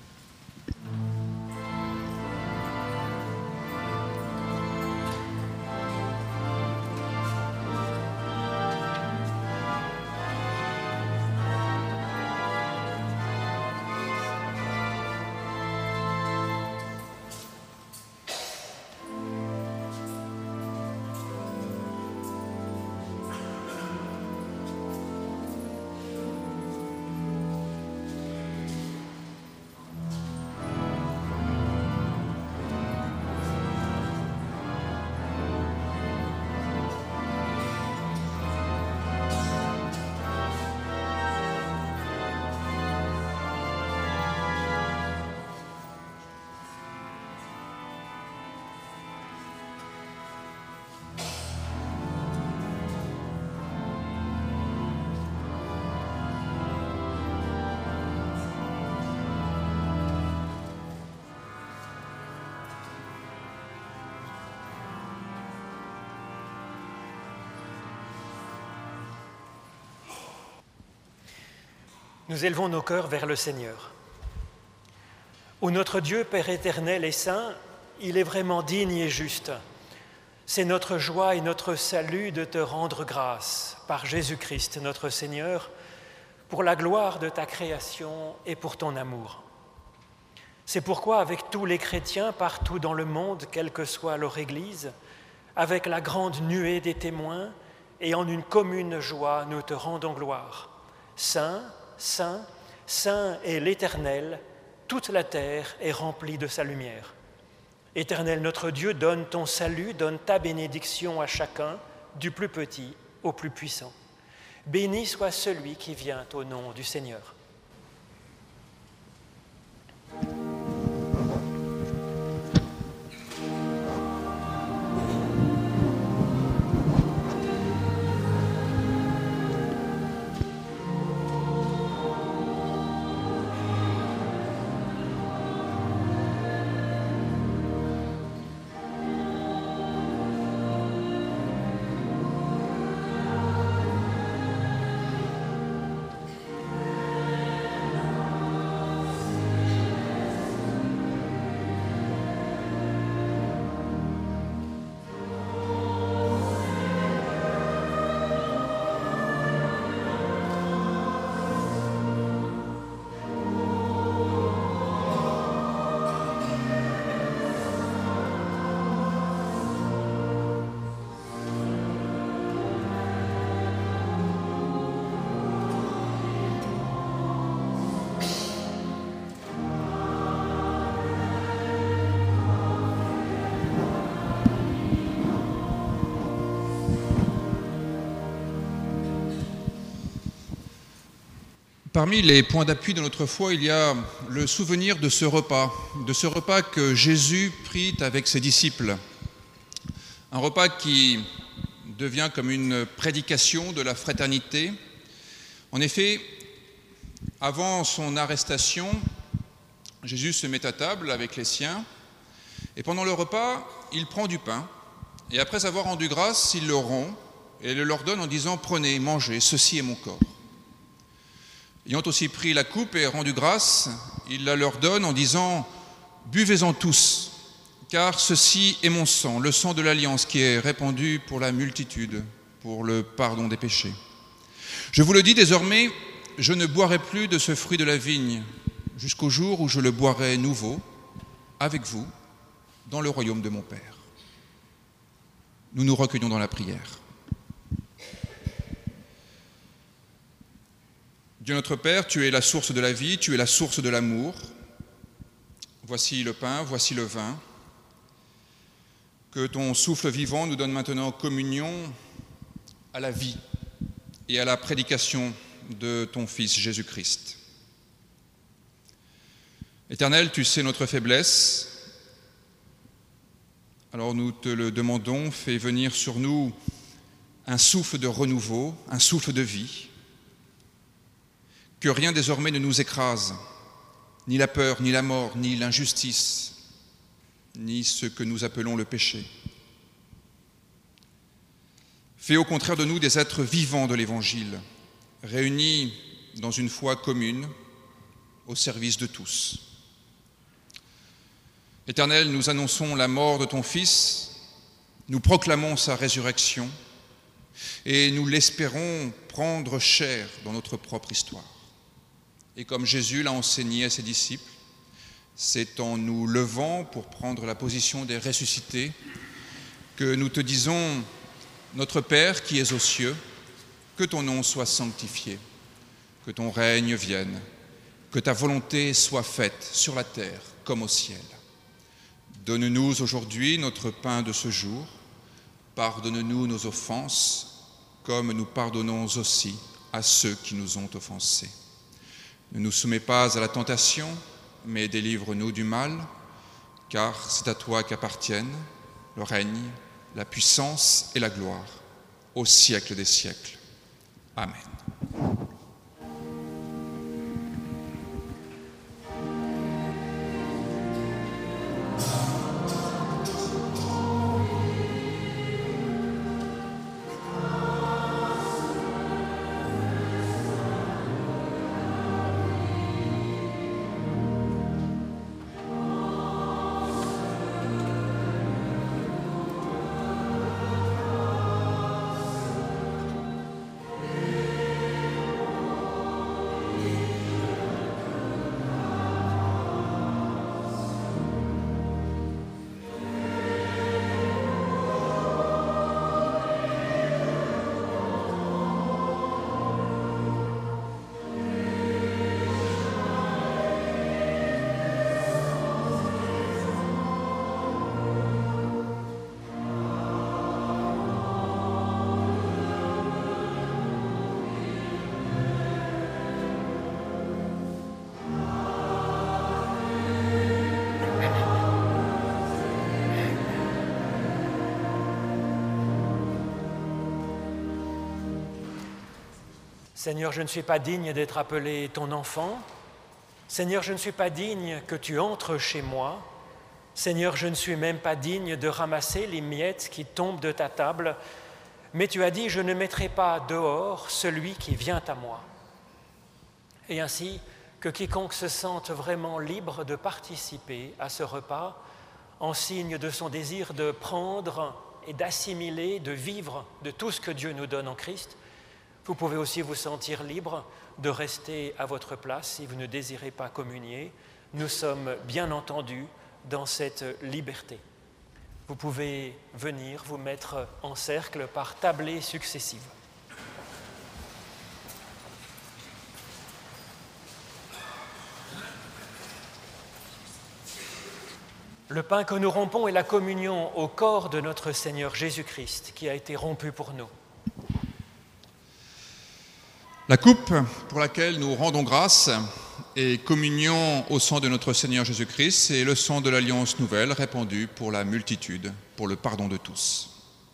Nous élevons nos cœurs vers le Seigneur. Ô notre Dieu, Père éternel et saint, il est vraiment digne et juste. C'est notre joie et notre salut de te rendre grâce par Jésus-Christ, notre Seigneur, pour la gloire de ta création et pour ton amour. C'est pourquoi, avec tous les chrétiens partout dans le monde, quelle que soit leur Église, avec la grande nuée des témoins et en une commune joie, nous te rendons gloire. Saint, Saint, Saint est l'Éternel, toute la terre est remplie de sa lumière. Éternel notre Dieu, donne ton salut, donne ta bénédiction à chacun, du plus petit au plus puissant. Béni soit celui qui vient au nom du Seigneur. Parmi les points d'appui de notre foi, il y a le souvenir de ce repas que Jésus prit avec ses disciples. Un repas qui devient comme une prédication de la fraternité. En effet, avant son arrestation, Jésus se met à table avec les siens et pendant le repas, il prend du pain et après avoir rendu grâce, il le rompt et le leur donne en disant « Prenez, mangez, ceci est mon corps ». Ayant aussi pris la coupe et rendu grâce, il la leur donne en disant « Buvez-en tous, car ceci est mon sang, le sang de l'Alliance qui est répandu pour la multitude, pour le pardon des péchés. Je vous le dis désormais, je ne boirai plus de ce fruit de la vigne jusqu'au jour où je le boirai nouveau avec vous dans le royaume de mon Père. » Nous nous recueillons dans la prière. Dieu notre Père, tu es la source de la vie, tu es la source de l'amour. Voici le pain, voici le vin. Que ton souffle vivant nous donne maintenant communion à la vie et à la prédication de ton Fils Jésus-Christ. Éternel, tu sais notre faiblesse, alors nous te le demandons, fais venir sur nous un souffle de renouveau, un souffle de vie. Que rien désormais ne nous écrase, ni la peur, ni la mort, ni l'injustice, ni ce que nous appelons le péché. Fais au contraire de nous des êtres vivants de l'Évangile, réunis dans une foi commune au service de tous. Éternel, nous annonçons la mort de ton Fils, nous proclamons sa résurrection et nous l'espérons prendre chair dans notre propre histoire. Et comme Jésus l'a enseigné à ses disciples, c'est en nous levant pour prendre la position des ressuscités que nous te disons: Notre Père qui es aux cieux, que ton nom soit sanctifié, que ton règne vienne, que ta volonté soit faite sur la terre comme au ciel. Donne-nous aujourd'hui notre pain de ce jour. Pardonne-nous nos offenses, comme nous pardonnons aussi à ceux qui nous ont offensés. Ne nous soumets pas à la tentation, mais délivre-nous du mal, car c'est à toi qu'appartiennent le règne, la puissance et la gloire, au siècle des siècles. Amen. Seigneur, je ne suis pas digne d'être appelé ton enfant. Seigneur, je ne suis pas digne que tu entres chez moi. Seigneur, je ne suis même pas digne de ramasser les miettes qui tombent de ta table. Mais tu as dit, je ne mettrai pas dehors celui qui vient à moi. Et ainsi, que quiconque se sente vraiment libre de participer à ce repas, en signe de son désir de prendre et d'assimiler, de vivre de tout ce que Dieu nous donne en Christ, vous pouvez aussi vous sentir libre de rester à votre place si vous ne désirez pas communier. Nous sommes bien entendu dans cette liberté. Vous pouvez venir vous mettre en cercle par tablées successives. Le pain que nous rompons est la communion au corps de notre Seigneur Jésus-Christ qui a été rompu pour nous. La coupe pour laquelle nous rendons grâce est communion au sang de notre Seigneur Jésus-Christ, c'est le sang de l'Alliance nouvelle répandu pour la multitude, pour le pardon de tous.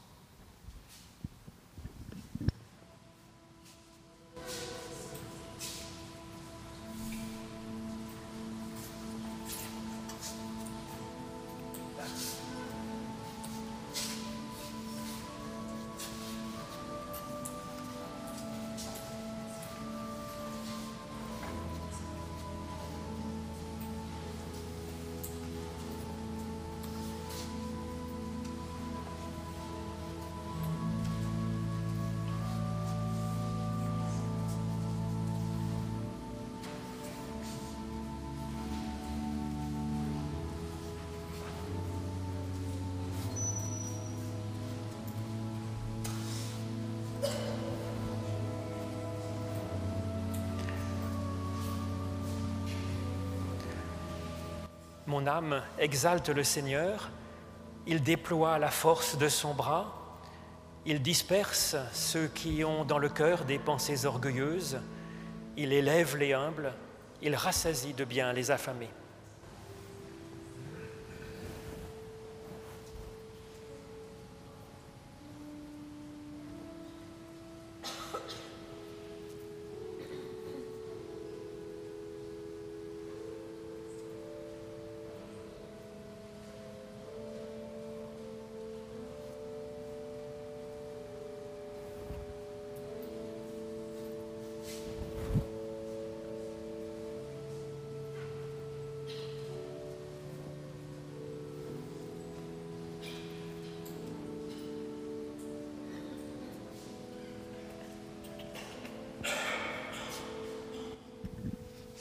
Mon âme exalte le Seigneur, il déploie la force de son bras, il disperse ceux qui ont dans le cœur des pensées orgueilleuses, il élève les humbles, il rassasie de bien les affamés.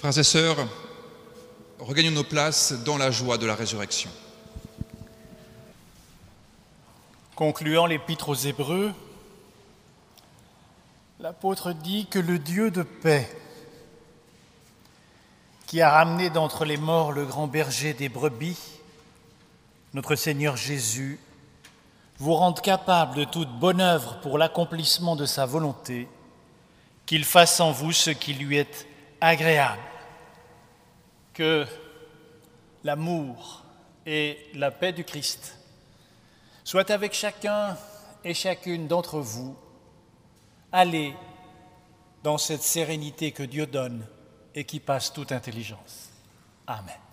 Frères et sœurs, regagnons nos places dans la joie de la résurrection. Concluant l'épître aux Hébreux, l'apôtre dit que le Dieu de paix, qui a ramené d'entre les morts le grand berger des brebis, notre Seigneur Jésus, vous rende capable de toute bonne œuvre pour l'accomplissement de sa volonté, qu'il fasse en vous ce qui lui est agréable. Que l'amour et la paix du Christ soient avec chacun et chacune d'entre vous. Allez dans cette sérénité que Dieu donne et qui passe toute intelligence. Amen.